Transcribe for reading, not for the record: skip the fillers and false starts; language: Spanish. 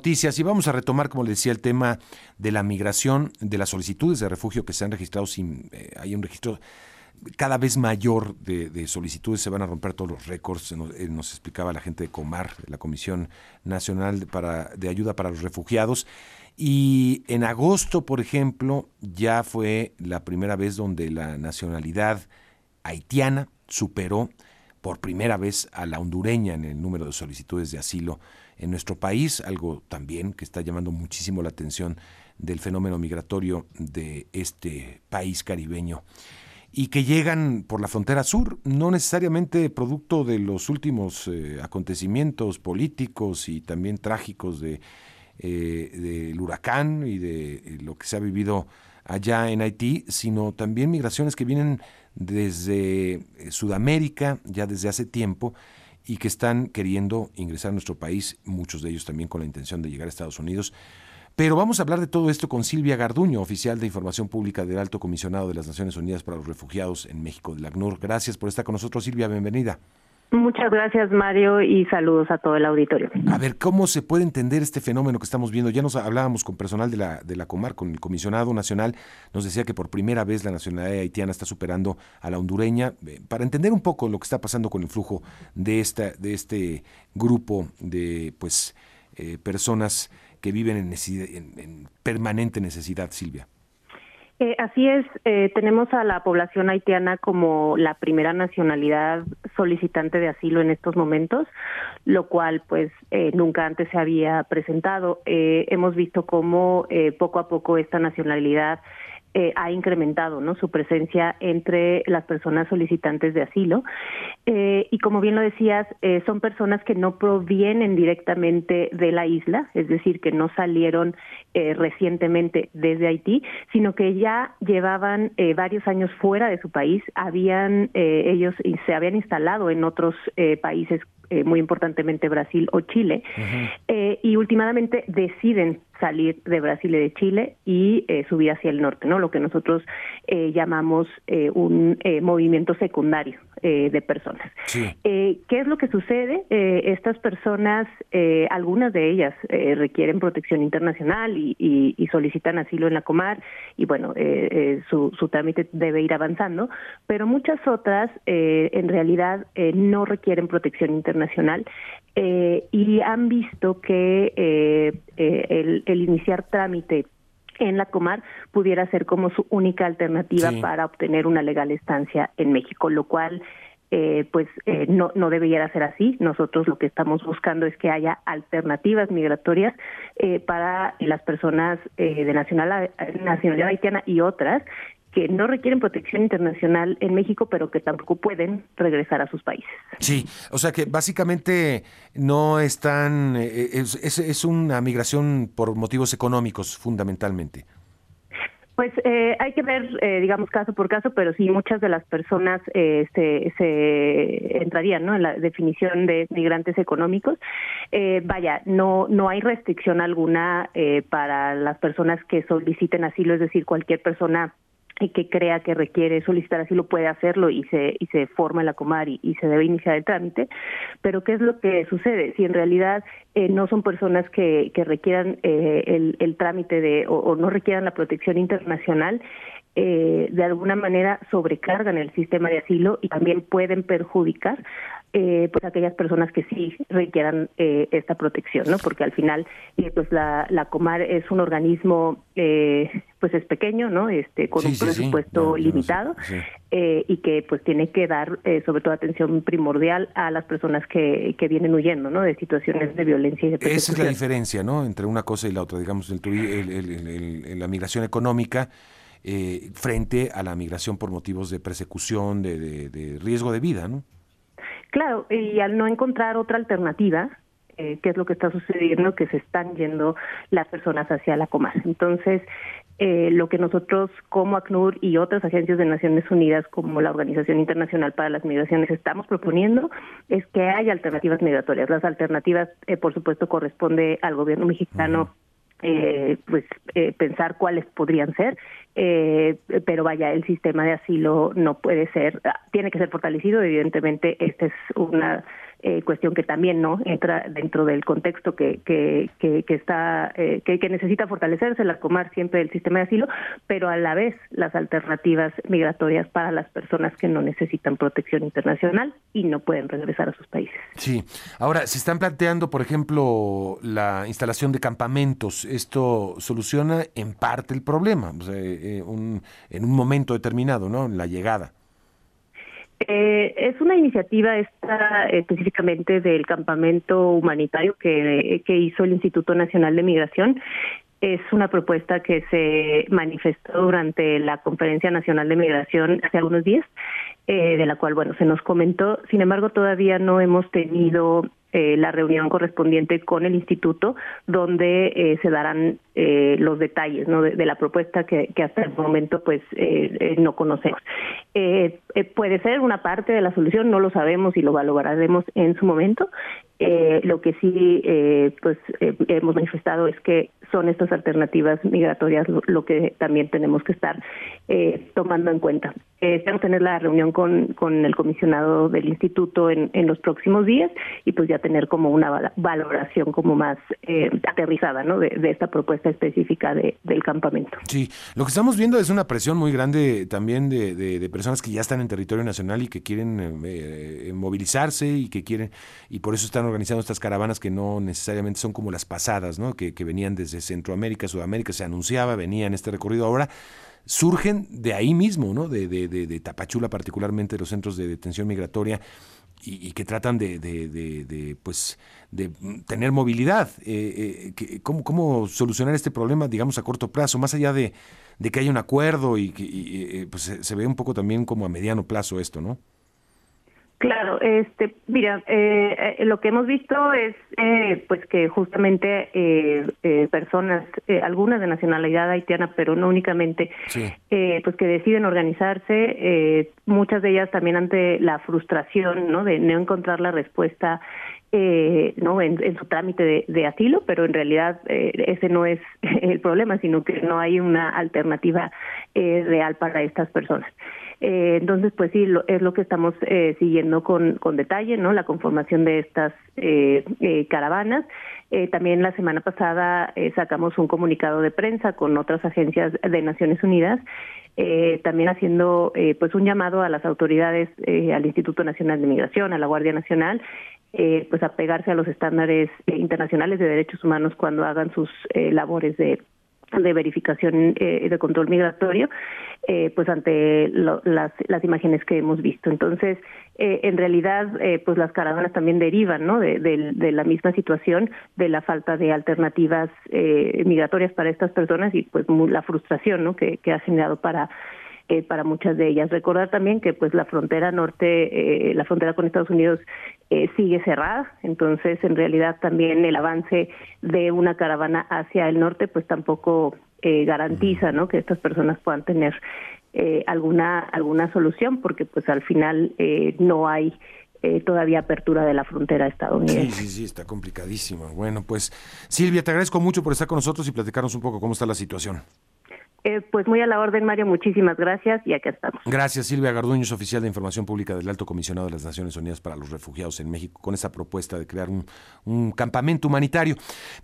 noticias y vamos a retomar, como le decía, el tema de la migración, de las solicitudes de refugio que se han registrado hay un registro cada vez mayor de solicitudes, se van a romper todos los récords. Nos explicaba la gente de Comar, de la Comisión Nacional de Ayuda para los Refugiados. Y en agosto, por ejemplo, ya fue la primera vez donde la nacionalidad haitiana superó por primera vez a la hondureña en el número de solicitudes de asilo en nuestro país, algo también que está llamando muchísimo la atención del fenómeno migratorio de este país caribeño, y que llegan por la frontera sur, no necesariamente producto de los últimos acontecimientos políticos y también trágicos del huracán y de lo que se ha vivido allá en Haití, sino también migraciones que vienen desde Sudamérica ya desde hace tiempo y que están queriendo ingresar a nuestro país, muchos de ellos también con la intención de llegar a Estados Unidos. Pero vamos a hablar de todo esto con Silvia Garduño, oficial de Información Pública del Alto Comisionado de las Naciones Unidas para los Refugiados en México, del ACNUR. Gracias por estar con nosotros, Silvia, bienvenida. Muchas gracias, Mario, y saludos a todo el auditorio. A ver, ¿cómo se puede entender este fenómeno que estamos viendo? Ya nos hablábamos con personal de la Comar, con el comisionado nacional, nos decía que por primera vez la nacionalidad haitiana está superando a la hondureña. Para entender un poco lo que está pasando con el flujo de este grupo de personas que viven en permanente necesidad, Silvia. Así es, tenemos a la población haitiana como la primera nacionalidad solicitante de asilo en estos momentos, lo cual pues nunca antes se había presentado. Hemos visto cómo poco a poco esta nacionalidad ha incrementado, ¿no?, su presencia entre las personas solicitantes de asilo. Y como bien lo decías, son personas que no provienen directamente de la isla, es decir, que no salieron recientemente desde Haití, sino que ya llevaban varios años fuera de su país, ellos se habían instalado en otros países, muy importantemente Brasil o Chile, y últimamente deciden salir de Brasil y de Chile y subir hacia el norte, ¿no?, lo que nosotros llamamos un movimiento secundario de personas. Sí. ¿Qué es lo que sucede? Estas personas, algunas de ellas requieren protección internacional y solicitan asilo en la Comar, y bueno, su trámite debe ir avanzando, pero muchas otras en realidad no requieren protección internacional, y han visto que el iniciar trámite en la Comar pudiera ser como su única alternativa para obtener una legal estancia en México, lo cual no debería ser así. Nosotros lo que estamos buscando es que haya alternativas migratorias para las personas de nacionalidad haitiana y otras que no requieren protección internacional en México, pero que tampoco pueden regresar a sus países. Sí, o sea que básicamente no están, es una migración por motivos económicos fundamentalmente. Pues hay que ver, digamos, caso por caso, pero sí, muchas de las personas se entrarían, ¿no?, en la definición de migrantes económicos. No hay restricción alguna para las personas que soliciten asilo, es decir, cualquier persona que crea que requiere solicitar asilo puede hacerlo y se forma en la Comar y se debe iniciar el trámite. Pero ¿qué es lo que sucede? Si en realidad no son personas que requieran el trámite o no requieran la protección internacional, de alguna manera sobrecargan el sistema de asilo y también pueden perjudicar pues aquellas personas que sí requieran esta protección, ¿no? Porque al final pues la Comar es un organismo pues es pequeño, ¿no? Con un presupuesto limitado, y que pues tiene que dar sobre todo atención primordial a las personas que vienen huyendo, ¿no?, de situaciones de violencia y de persecución. Esa es la diferencia, ¿no?, entre una cosa y la otra, digamos, la migración económica frente a la migración por motivos de persecución, de riesgo de vida, ¿no? Claro, y al no encontrar otra alternativa, ¿qué es lo que está sucediendo? Que se están yendo las personas hacia la Comar. Entonces, lo que nosotros como ACNUR y otras agencias de Naciones Unidas, como la Organización Internacional para las Migraciones, estamos proponiendo es que haya alternativas migratorias. Las alternativas, por supuesto, corresponde al gobierno mexicano pensar cuáles podrían ser, pero vaya, el sistema de asilo no puede ser, tiene que ser fortalecido. Evidentemente, esta es una cuestión que también no entra dentro del contexto que está que necesita fortalecerse, la Comar siempre el sistema de asilo, pero a la vez las alternativas migratorias para las personas que no necesitan protección internacional y no pueden regresar a sus países. Sí. Ahora, se están planteando, por ejemplo, la instalación de campamentos. ¿Esto soluciona en parte el problema? O sea, en un momento determinado, ¿no? En la llegada. Es una iniciativa específicamente del campamento humanitario que hizo el Instituto Nacional de Migración. Es una propuesta que se manifestó durante la Conferencia Nacional de Migración hace algunos días, de la cual, bueno, se nos comentó. Sin embargo, todavía no hemos tenido la reunión correspondiente con el instituto, donde se darán los detalles, ¿no?, de la propuesta que hasta el momento pues no conocemos. Puede ser una parte de la solución, no lo sabemos y lo valoraremos en su momento. Lo que sí hemos manifestado es que son estas alternativas migratorias lo que también tenemos que estar tomando en cuenta. Esperamos tener la reunión con el comisionado del instituto en los próximos días y pues ya tener como una valoración como más aterrizada, ¿no?, de esta propuesta específica del campamento. Sí, lo que estamos viendo es una presión muy grande también de personas que ya están en territorio nacional y que quieren movilizarse y por eso están organizando estas caravanas que no necesariamente son como las pasadas, ¿no?, que venían desde Centroamérica, Sudamérica, se anunciaba, venían este recorrido. Ahora surgen de ahí mismo, ¿no?, de Tapachula, particularmente de los centros de detención migratoria, y que tratan de tener movilidad. ¿Cómo solucionar este problema, digamos, a corto plazo, más allá de que haya un acuerdo y que pues se ve un poco también como a mediano plazo esto, ¿no? Claro, mira, lo que hemos visto es pues que justamente personas, algunas de nacionalidad haitiana, pero no únicamente, sí, pues que deciden organizarse, muchas de ellas también ante la frustración, ¿no?, de no encontrar la respuesta no en su trámite de asilo, pero en realidad ese no es el problema, sino que no hay una alternativa real para estas personas. Entonces, pues sí, es lo que estamos siguiendo con detalle, ¿no?, la conformación de estas caravanas. También la semana pasada sacamos un comunicado de prensa con otras agencias de Naciones Unidas, también haciendo pues un llamado a las autoridades, al Instituto Nacional de Migración, a la Guardia Nacional, pues a pegarse a los estándares internacionales de derechos humanos cuando hagan sus labores de verificación de control migratorio, pues ante las imágenes que hemos visto. Entonces, en realidad, pues las caravanas también derivan, ¿no?, de la misma situación, de la falta de alternativas migratorias para estas personas y pues la frustración, ¿no?, que ha generado para muchas de ellas. Recordar también que pues la frontera norte, la frontera con Estados Unidos sigue cerrada, entonces en realidad también el avance de una caravana hacia el norte pues tampoco garantiza, ¿no?, que estas personas puedan tener alguna solución, porque pues al final no hay todavía apertura de la frontera estadounidense. Sí, está complicadísimo. Bueno, pues Silvia, te agradezco mucho por estar con nosotros y platicarnos un poco cómo está la situación. Pues muy a la orden, Mario, muchísimas gracias y acá estamos. Gracias, Silvia Garduño, oficial de Información Pública del Alto Comisionado de las Naciones Unidas para los Refugiados en México, con esa propuesta de crear un campamento humanitario.